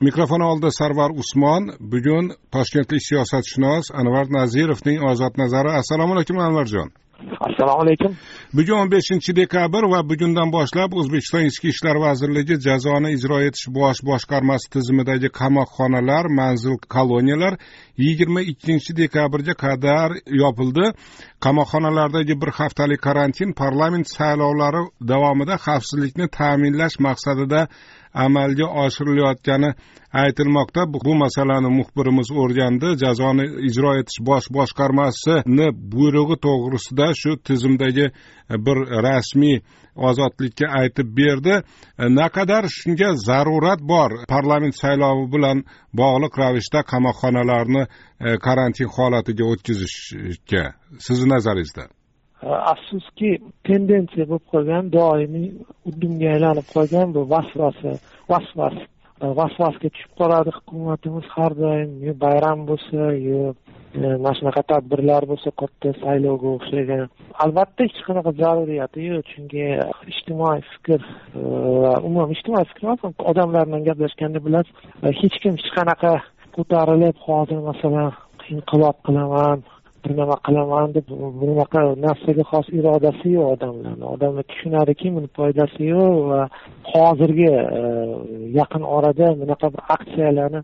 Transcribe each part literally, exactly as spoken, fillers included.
Mikrofon oldida Sarvar Usmon. Bugun toshkentlik siyosatshunos Anvar Nazirovning ozod nazari. Assalomu alaykum Anvarjon. Assalomu alaykum. Bugun o'n beshinchi dekabr va bugundan boshlab O'zbekiston Ichki ishlar vazirligi jazoni ijro etish bosh boshqarmasi tizimidagi qamoqxonalar, manzil koloniyalar yigirma ikkinchi dekabrga qadar yopildi. Qamoqxonalardagi bir haftalik karantin parlament saylovlari davomida xavfsizlikni ta'minlash maqsadida amalga oshirilayotgani aytilmoqda. Bu masalani muxbirimiz o'rgandi. Jazoni ijro etish bosh boshqarmasini buyrug'i to'g'risida shu tizimdagi bir rasmiy ozodlikka aytib berdi. Naqadar shunga zarurat bor parlament saylovi bilan bog'liq ravishda qamoqxonalarni karantin holatiga o'tkazishga sizni nazaringizda? Afsuski tendensiya bo'lib qolgan, doimiy udumga aylanib qolgan bu vasvasa, vasvas, vasvasga tushib qoladi hukumatimiz har doim. Yo bayram bo'lsa, yo mana shunaqa tadbirlar bo'lsa, katta saylovga o'xshagan. Albatta hech qanaqa zaruriyati yo'q, chunki ijtimoiy fikr, umuman ijtimoiy fikr emas, odamlar bilan gaplashganda bilasiz, hech kim hech qanaqa ko'tarilib hozir masalan inqilob qilaman, bir nima qilaman deb bunaqa nafsiga xos irodasi yo'q odamlarning. Odamlar tushunadiki, buni foydasi yo'q va hozirgi yaqin orada bunaqa bir aksiyalarni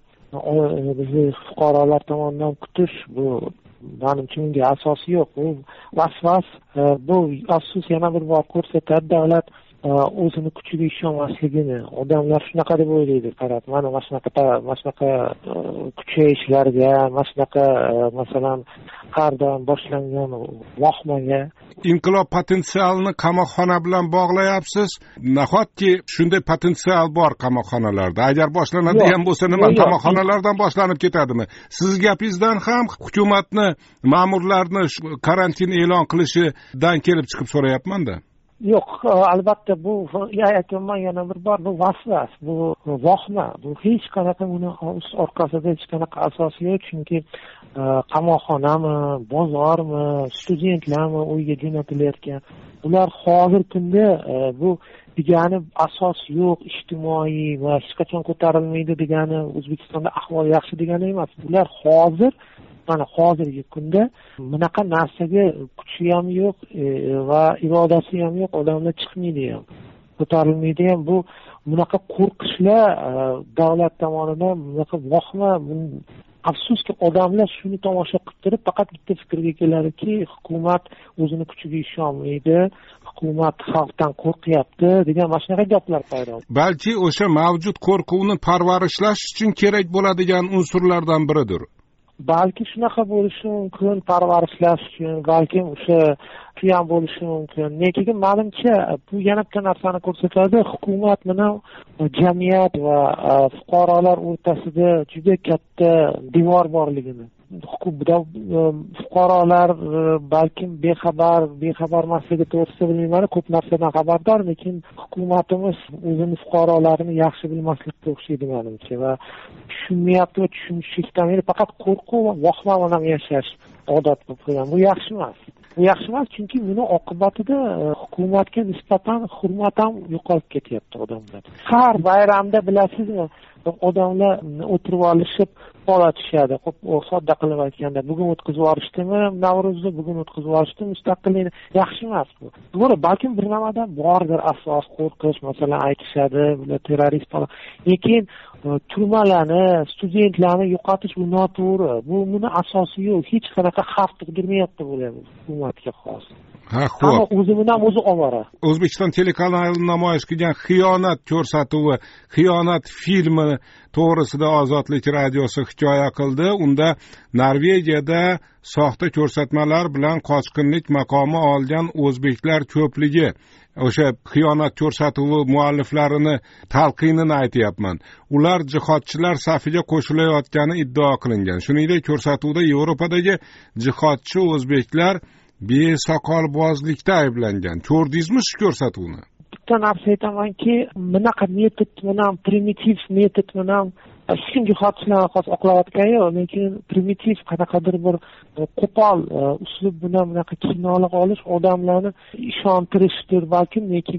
bizni fuqarolar tomonidan kutish, bu menimcha bunga asosi yo'q. Bu vasvas, bu afsus yana bir bor ko'rsatadi davlat o'zini kuchiga ishonmasligini. Odamlar shunaqa deb o'ylaydi, qarab, mana mana shunaqa mana shunaqa kuchayishlarga, mana shunaqa masalan har doim boshlangan vohmaga inqilob potensialini qamoqxona bilan bog'layapsiz. Nahotki shunday potensial bor qamoqxonalarda, agar boshlanadigan bo'lsa, nima qamoqxonalardan boshlanib ketadimi? Siz gapingizdan ham hukumatni, ma'murlarni karantin e'lon qilishidan kelib chiqib so'rayapman-da. Yo'q, albatta bu aytayapman yana bir bor, bu vasvas, bu vohma, bu hech qanaqa buni orqasida hech qanaqa asosi yo'q, chunki qamoqxonami, bozormi, studentlarmi uyga jo'natilayotgan, ular hozir kunda bu degani asos yo'q, ijtimoiy va hech qachon ko'tarilmaydi degani O'zbekistonda ahvol yaxshi degani emas. Ular hozir mana hozirgi kunda bunaqa narsaga kuchi ham yo'q va irodasi ham yo'q, odamlar chiqmaydi ham, ko'tarilmaydi ham. Bu bunaqa qo'rqishlar davlat tomonidan, bunaqa vohma. Afsuski odamlar shuni tomosha qilib turib faqat bitta fikrga keladiki, hukumat o'zini kuchiga ishonmaydi, hukumat xalqdan qo'rqyapti degan mana shunaqa gaplar paydo bo'ldi. Balki o'sha mavjud qo'rquvni parvarishlash uchun kerak bo'ladigan unsurlardan biridir. Balki shunaqa bo'lishi mumkin, parvarishlash uchun, balki o'sha shu ham bo'lishi mumkin. Lekin menimcha bu yana bitta narsani ko'rsatadi, hukumat bilan jamiyat va fuqarolar o'rtasida juda katta devor borligini. Fuqarolar balkim bexabar, bexabar emasligi to'g'risida bilmayman, ko'p narsadan xabardor, lekin hukumatimiz o'zini fuqarolarini yaxshi bilmaslikka o'xshaydi menimcha va tushunmayapti va tushunishlikdan faqat qo'rquv va vohma bilan yashash odat bo'lib qolgan. Bu yaxshi emas. Bu yaxshi emas, chunki buni oqibatida hukumatga nisbatan hurmat ham yo'qolib ketyapti odamlar. Har bayramda bilasizmi, odamlar o'tirib olishib qo'latishadi. Sodda qilib aytganda, bugun o'tkazib yuborishdimi Navro'zni, bugun o'tkazib yuborishdi mustaqillikni. Yaxshi emas bu. To'g'ri, balkim bir nimadan bordir asos, qo'rqish, masalan aytishadi, bular terrorist falan. Lekin turmalarni, studentlarni yo'qotish bu noto'g'ri. Bu buni asosi yo'q. Hech qanaqa xavf tug'dirmayapti bo'lyapti hukumatga xos. Ha, xo'p. O'zi bilan o'zi ovora. O'zbekiston telekanali namoyish qilgan xiyonat ko'rsatuvi, xiyonat filmi to'g'risida Ozodlik radiosi hikoya qildi. Unda Norvegiyada soxta ko'rsatmalar bilan qochqinlik maqomi olgan o'zbeklar ko'pligi, o'sha xiyonat ko'rsatuvi mualliflarini talqinini aytayapman. Ular jihodchilar safiga qo'shilayotgani iddao qilingan. Shuningdek, ko'rsatuvda Yevropadagi jihodchi o'zbeklar besoqolbozlikda ayblangan. Ko'rdingizmi shu ko'rsatuvni? Bitta narsa aytamanki, bunaqa metod bilan, primitiv metod bilan hech kim jihodchilarni xos oqlayotgani yo'q, lekin primitiv qanaqadir bir qo'pol uslub bilan bunaqa kinolik olish odamlarni ishontirishdir balkim, lekin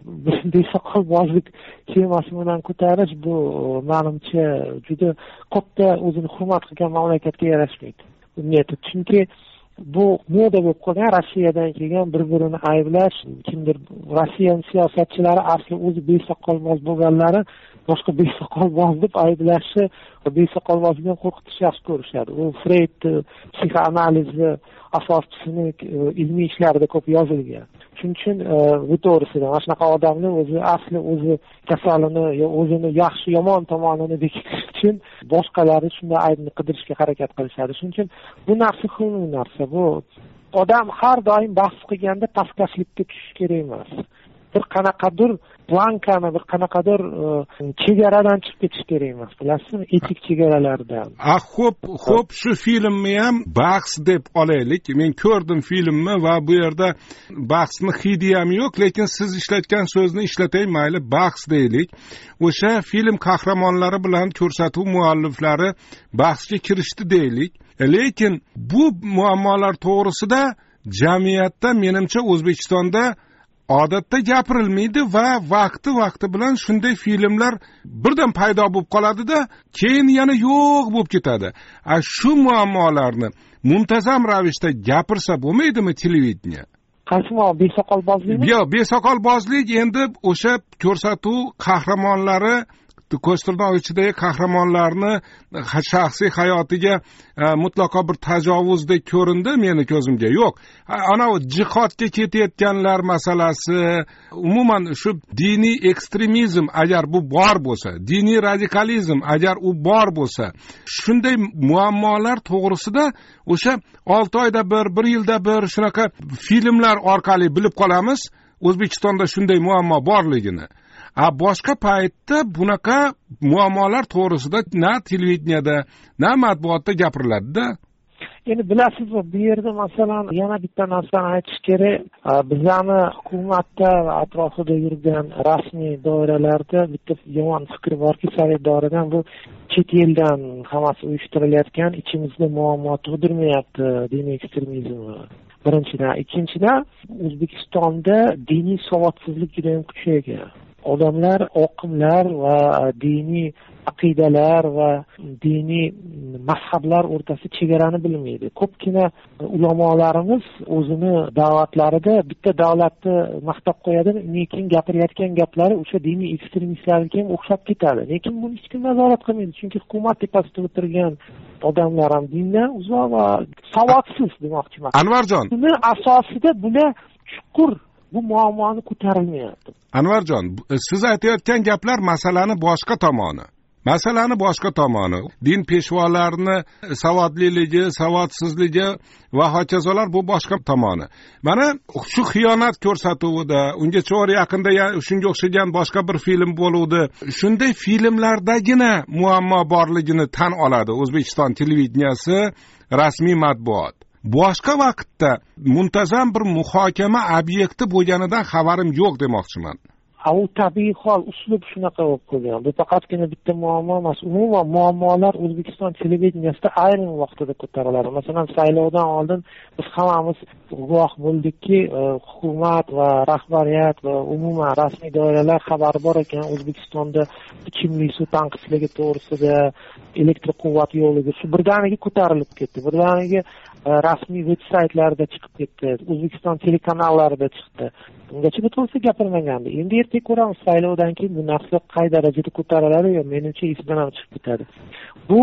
besoqolbozlik temasi bilan ko'tarish bu menimcha juda katta o'zini hurmat qilgan mamlakatga yarashmaydi. Chunki bu moda bo'lib qolgan, Rossiyadan kelgan bir-birini ayblash, kimdir Rossiya siyosatchilari asli o'zi besoqolboz bo'lganlari boshqa besoqolboz deb ayblashi va besoqolbozlikdan qo'rqitish yaxshi ko'rishadi. U Freyd psixoanalizi asoschisining ilmiy ishlarida ko'p yozilgan. Shuning uchun bu to'g'risida mana shunaqa odamni o'zi asli o'zi kasalini yo o'zini yaxshi yomon tomonini bekitish uchun boshqalarni shunday aybni qidirishga harakat qilishadi. Shuning uchun bu narsa xunuk narsa. Bu odam har doim bahs qilganda pastkashlikka tushish kerak emas. Bir qanaqadir blankani, bir qanaqadir chegaradan chiqib ketish kerak emas, bilasizmi? Etik chegaralardan. Ah, xo'p, xo'p, shu filmni ham bahs deb olaylik. Men ko'rdim filmni va bu yerda bahsni hidi ham yo'q, lekin siz ishlatgan so'zni ishlatay, mayli, bahs deylik. O'sha film qahramonlari bilan ko'rsatuv mualliflari bahsga kirishdi deylik. Lekin bu muammolar to'g'risida jamiyatda menimcha O'zbekistonda odatda gapirilmaydi va vaqti vaqti bilan shunday filmlar birdan paydo bo'lib qoladi-da, keyin yana yo'q bo'lib ketadi. A shu muammolarni muntazam ravishda gapirsa bo'lmaydimi televideniya? Qaysi besoqolbozlikmi? Yo'q, besoqolbozlik endi o'sha ko'rsatuv qahramonlari ko'rsatuvlar ichidagi qahramonlarni shaxsiy hayotiga mutlaqo bir tajovuzdek ko'rindi meni ko'zimga. Yo'q, ana u jihodga ketayotganlar masalasi, umuman shu diniy ekstremizm agar bu bor bo'lsa, diniy radikalizm agar u bor bo'lsa, shunday muammolar to'g'risida o'sha olti oyda bir, bir yilda bir shunaqa filmlar orqali bilib qolamiz O'zbekistonda shunday muammo borligini. A boshqa paytda bunaqa muammolar to'g'risida na televideniyada, na matbuotda gapiriladi-da. Endi bilasizmi, bu yerda masalan yana bitta narsani aytish kerak. Bizlarni hukumatda va atrofida yurgan rasmiy doiralarda bitta yomon fikr borki, Sovet davridan bu chet eldan hammasi uyushtirilayotgan, ichimizda muammo tug'dirmayapti diniy ekstremizm. Birinchidan, ikkinchidan, O'zbekistonda diniy savodsizlik juda ham kuchaygan. Odamlar oqimlar va diniy aqidalar va diniy mazhablar o'rtasida chegarani bilmaydi. Ko'pgina ulamolarimiz o'zini da'vatlarida bitta davlatni maqtab qo'yadi, lekin gapirayotgan gaplari o'sha diniy ekstremistlarga ham o'xshab ketadi. Lekin buni hech kim nazorat qilmaydi, chunki hukumat tepasida o'tirgan odamlar ham dindan uzoq va savodsiz demoqchiman. Anvarjon, buni asosida bular chuqur bu muammoni ko'tarilmayapti. Anvarjon, siz aytayotgan gaplar masalani boshqa tomoni. Masalani boshqa tomoni. Din peshvolarini savodliligi, savodsizligi va hokazolar bu boshqa tomoni. Mana shu xiyonat ko'rsatuvida, ungacha or yaqinda shunga o'xshagan boshqa bir film bo'luvdi. Shunday filmlardagina muammo borligini tan oladi O'zbekiston televideniyasi, rasmiy matbuot. Boshqa vaqtda muntazam bir muhokama obyekti bo'lganidan xabarim yo'q demoqchiman. U tabiiy hol, uslub shunaqa bo'lib qolgan. Bu faqatgina bitta muammo emas. Umuman muammolar O'zbekiston televideniyasida ayrim vaqtida ko'tariladi. Masalan, saylovdan oldin biz hammamiz guvoh bo'ldikki, hukumat va rahbariyat va umuman rasmiy doiralar xabari bor ekan, O'zbekistonda ichimlik suv tanqisligi to'g'risida, elektr quvvat yo'qligi shu birdaniga ko'tarilib ketdi. Birdaniga rasmiy veb-saytlarda chiqib ketdi, O'zbekiston telekanallarida chiqdi. Ungacha bu to'g'risida gapirmagandi. Endi ertaga ko'ramiz saylovdan keyin bu narsa qay darajada ko'tariladi yo menimcha esidan ham chiqib ketadi. Bu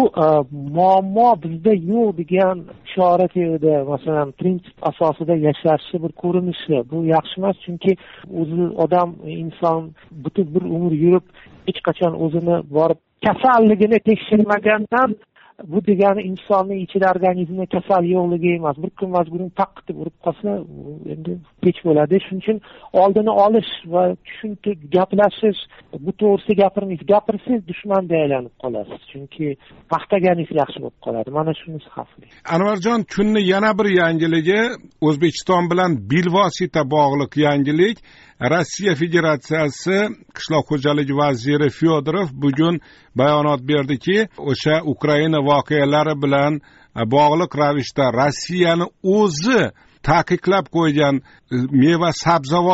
muammo bizda yo'q degan ishora tevida, masalan, prinsip asosida yashashni bir ko'rinishi. Bu yaxshi emas, chunki o'zi odam, inson butun bir umr yurib hech qachon o'zini borib kasalligini tekshirmagandan bu degani insonning ichida organizmda kasal yo'qligi emas. Bir kun mazguning taqqa urib qolsa, endi kech bo'ladi. Shuning uchun oldini olish va tushuntirib gaplashish, bu to'g'risida gapirmaysiz. Gapirsangiz dushmanga aylanib qolasiz. Chunki maqtaganingiz yaxshi bo'lib qoladi. Mana shunisi xavfli. Anvarjon, kunni yana bir yangiligi, O'zbekiston bilan bilvosita bog'liq yangilik. Rossiya Federatsiyasi qishloq xo'jaligi vaziri Fyodorov bugun bayonot berdiki, o'sha Ukraina voqealari bilan bog'liq ravishda Rossiyani o'zi taqiqlab qo'ygan meva sabzavot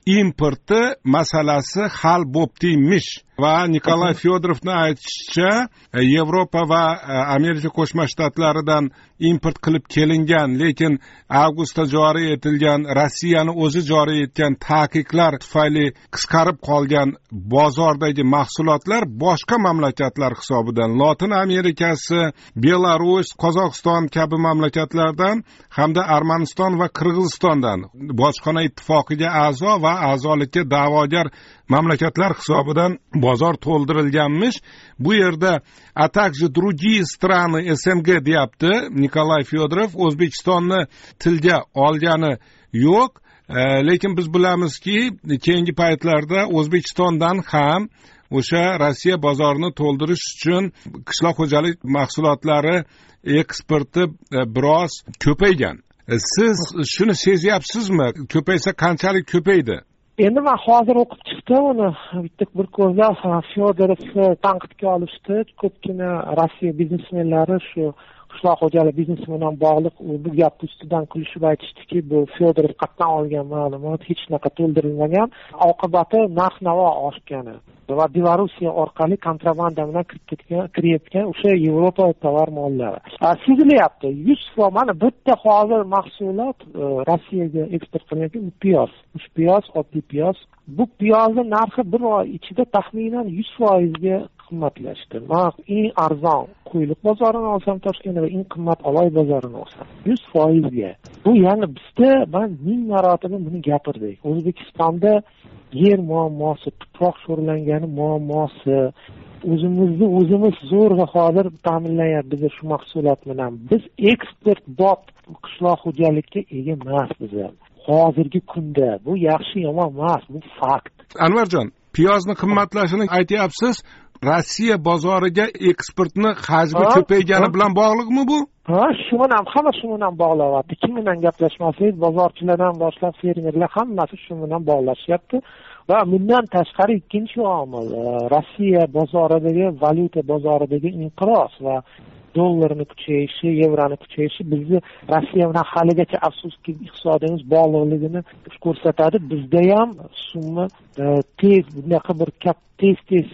importi masalasi hal bo'ptiymish. Va Nikolay Fyodorovning aytishicha, Yevropa va Amerika Qo'shma Shtatlaridan import qilib kelingan, lekin avgustda joriy etilgan, Rossiyani o'zi joriy etgan taqiqlar tufayli qisqarib qolgan bozordagi mahsulotlar boshqa mamlakatlar hisobidan, Lotin Amerikasi, Belarus, Qozog'iston kabi mamlakatlardan hamda Armaniston va Qirg'izistondan bojxona ittifoqiga a'zo va a'zolikka da'vogar mamlakatlar hisobidan bozor to'ldirilganmish. Bu yerda a также другие страны эс эм гэ deyapti Nikolay Fyodorov. O'zbekistonni tilga olgani yo'q, e, lekin biz bilamizki, keyingi paytlarda O'zbekistondan ham o'sha Rossiya bozorini to'ldirish uchun qishloq xo'jalik mahsulotlari eksporti e, biroz ko'paygan. E, siz shuni sezyapsizmi? Ko'paysa qanchalik ko'paydi? Endi men hozir o'qib chiqdim uni, bitta bir ko'zlab Fyodorovni tanqidga olishdi. Ko'pgina Rossiya biznesmenlari shu qishloq xo'jalik biznesi bilan bog'liq bu gap ustidan kulishib aytishdiki, bu Fyodorov qatdan olgan ma'lumot hech naqa to'ldirilmagan, oqibati narx-navo oshgani va Belorussiya orqali kontrabanda bilan kirib ketgan, kirayotgan o'sha Yevropa tovar mollari sezilyapti. yuz foiz mana bitta hozir mahsulot Rossiyaga eksport qilinayotgan bu piyoz. Bu piyoz, oddiy piyoz. Bu piyozning narxi bir oy ichida taxminan yuz foizga qimmatlashdi. Men eng arzon Qo'yliq bozorini olsam, Toshkentda eng qimmat Oloy bozorini olsam yuz foizga. Bu ya'ni bizda men ming marotaba buni gapirdik. O'zbekistonda yer muammosi, tuproq sho'rlangani muammosi, o'zimizni o'zimiz zo'rg'a hozir ta'minlayapmiz shu mahsulot bilan. Biz eksport bot qishloq xo'jalikka ega emasmiz. Hozirgi kunda bu yaxshi yomon emas, bu fakt. Anvarjon, piyozni qimmatlashini aytyapsiz. Rossiya bozoriga eksportni hajmi ko'paygani bilan bog'liqmi bu? Ha, shu bilan hamma shu bilan bog'layapti. Kim bilan gaplashmasak, bozorchilardan boshlab fermerlar hammasi shu bilan bog'lashyapti. Va bundan tashqari ikkinchi omil, Rossiya bozoridagi valyuta bozoridagi inqiroz va dollarni kuchayishi, yevroni kuchayishi bizni Rossiya bilan haligacha afsuski iqtisodiyotimiz bog'liqligini ko'rsatadi. Bizda ham summa tez bunaqa bir katta tez tez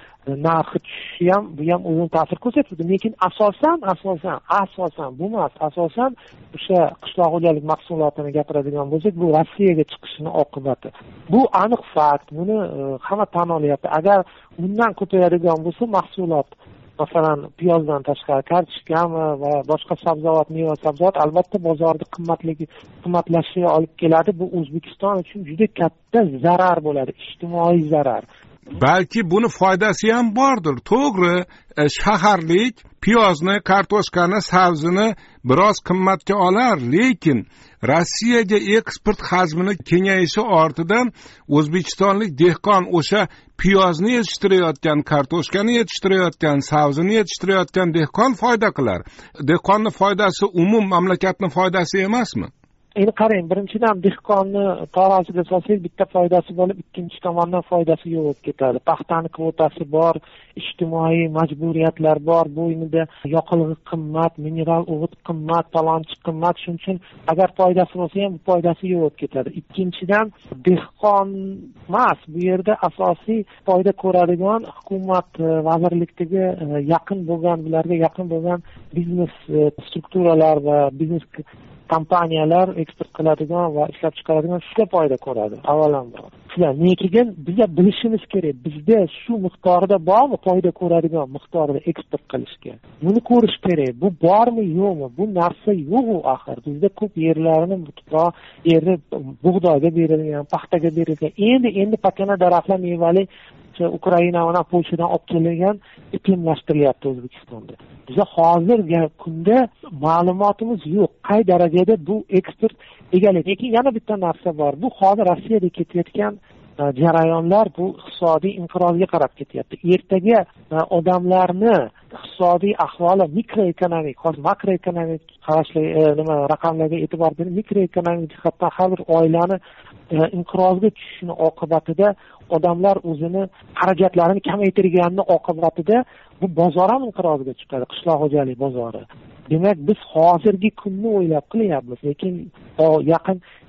narxi tushishi ham bu ham o'zini ta'sir ko'rsatadi. Lekin asosan asosan asosan bu emas, asosan o'sha qishloq xo'jalik mahsulotini gapiradigan bo'lsak, bu Rossiyaga chiqishini oqibati. Bu aniq fakt. Buni hamma tan olyapti. Agar undan ko'payadigan bo'lsa mahsulot, masalan, piyozdan tashqari kartoshkami va boshqa sabzavot, meva sabzavot albatta bozorda qimmatligi qimmatlashiga olib keladi. Bu O'zbekiston uchun juda katta zarar bo'ladi, ijtimoiy zarar. Balki buni foydasi ham bordir. To'g'ri, shaharlik piyozni, kartoshkani, sabzini biroz qimmatga olar, lekin Rossiyaga eksport hajmini kengayishi ortidan o'zbekistonlik dehqon o'sha piyozni yetishtirayotgan, kartoshkani yetishtirayotgan, sabzini yetishtirayotgan dehqon foyda qilar. Dehqonning foydasi umum mamlakatning foydasi emasmi? Endi qarang, birinchidan dehqonni taroziga solsak bitta foydasi bo'lib, ikkinchi tomondan foydasi yo'q bo'lib ketadi. Paxtani kvotasi bor, ijtimoiy majburiyatlar bor, bo'ynida yoqilg'i qimmat, mineral o'g'it qimmat, palonchi qimmat. Shuning uchun agar foydasi bo'lsa ham bu foydasi yo'q bo'lib ketadi. Ikkinchidan dehqon emas, bu yerda asosiy foyda ko'radigan hukumat vazirlikdagi yaqin bo'lgan, bularga yaqin bo'lgan biznes strukturalar va biznes kompaniyalar eksport qiladigan va ishlab chiqaradigan shuga foyda ko'radi. Avvalambor shular. Lekin biz bilishimiz kerak, bizda shu miqdorida bormi foyda ko'radigan miqdorda eksport qilishga? Buni ko'rish kerak. Bu bormi, yo'qmi? Bu narsa yo'q axir. Bizda ko'p yerlarni tuproq, yerni bug'doyga berilgan, paxtaga berilgan. Endi endi pakana daraxtlar mevali Ukraina va Polshadan olib kelingan iqlimlashtirilyapti O'zbekistonda. Biz hozirgi kunda ma'lumotimiz yo'q, qay darajada bu eksport egallaydi. Lekin yana bitta narsa bor. Bu hozir Rossiyada ketayotgan jarayonlar bu iqtisodiy inqirozga qarab ketyapti. Ertaga odamlarni iqtisodiy ahvoli mikroekonomik, hozir makroekonomik qarashli nima raqamlarga e'tibor berib, mikroekonomik jihatdan har bir oilani inqirozga tushishini oqibatida odamlar o'zini xarajatlarini kamaytirganini oqibatida bu bozor ham inqirozga chiqadi, qishloq xo'jalik bozori. Demak, biz hozirgi kunni o'ylab qilyapmiz, lekin yaqin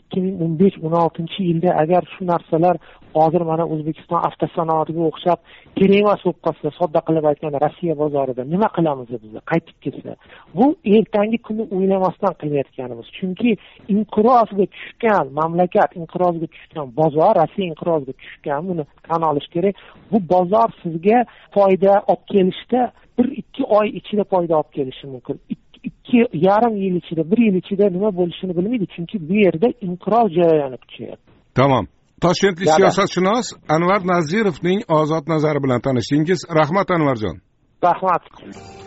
ikki ming o'n besh o'n oltinchi yilda agar shu narsalar hozir mana O'zbekiston avtosanoatiga o'xshab kerak emas bo'lib qolsa, sodda qilib aytganda Rossiya bozorida nima qilamiz biz qaytib kelsa, bu ertangi kuni o'ylamasdan qilayotganimiz. Chunki inqirozga tushgan mamlakat, inqirozga tushgan bozor, Rossiya inqirozga tushgan, buni tan olish kerak. Bu bozor sizga foyda olib kelishda bir ikki oy ichida foyda olib kelishi mumkin. ikki yarim yil ichida, bir yil ichida nima bo'lishini bilmaydi, chunki bu yerda inqiroz jarayoni kuchayapti. Tamom. Toshkentlik siyosatshunos Anvar Nazirovning ozod nazari bilan tanishdingiz. Rahmat Anvarjon. Rahmat.